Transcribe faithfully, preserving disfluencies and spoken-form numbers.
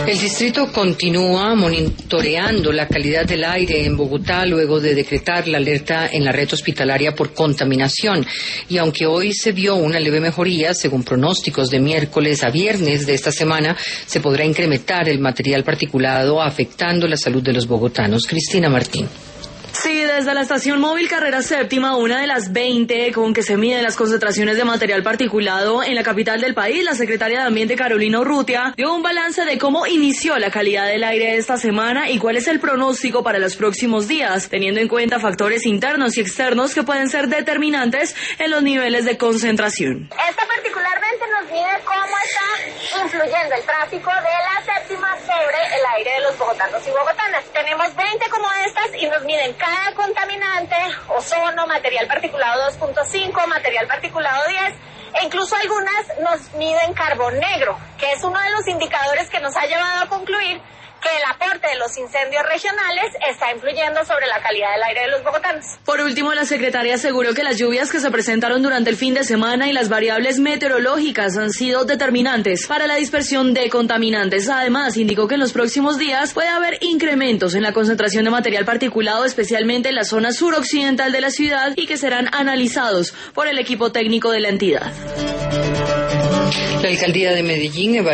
El distrito continúa monitoreando la calidad del aire en Bogotá luego de decretar la alerta en la red hospitalaria por contaminación. Y aunque hoy se vio una leve mejoría, según pronósticos de miércoles a viernes de esta semana, se podrá incrementar el material particulado afectando la salud de los bogotanos. Cristina Martín. Sí, desde la estación móvil Carrera Séptima, una de las veinte con que se miden las concentraciones de material particulado en la capital del país, la secretaria de Ambiente Carolina Urrutia dio un balance de cómo inició la calidad del aire esta semana y cuál es el pronóstico para los próximos días, teniendo en cuenta factores internos y externos que pueden ser determinantes en los niveles de concentración. Esta particularmente nos mide cómo está influyendo el tráfico de la séptima sobre el aire de los bogotanos y bogotanas. Tenemos veinte como estas y nos miden cada contaminante, ozono, material particulado dos punto cinco, material particulado diez, e incluso algunas nos miden carbón negro, que es uno de los indicadores que nos ha llevado a concluir que el aporte de los incendios regionales está influyendo sobre la calidad del aire de los bogotanos. Por último, la secretaria aseguró que las lluvias que se presentaron durante el fin de semana y las variables meteorológicas han sido determinantes para la dispersión de contaminantes. Además, indicó que en los próximos días puede haber incrementos en la concentración de material particulado, especialmente en la zona suroccidental de la ciudad, y que serán analizados por el equipo técnico de la entidad. La alcaldía de Medellín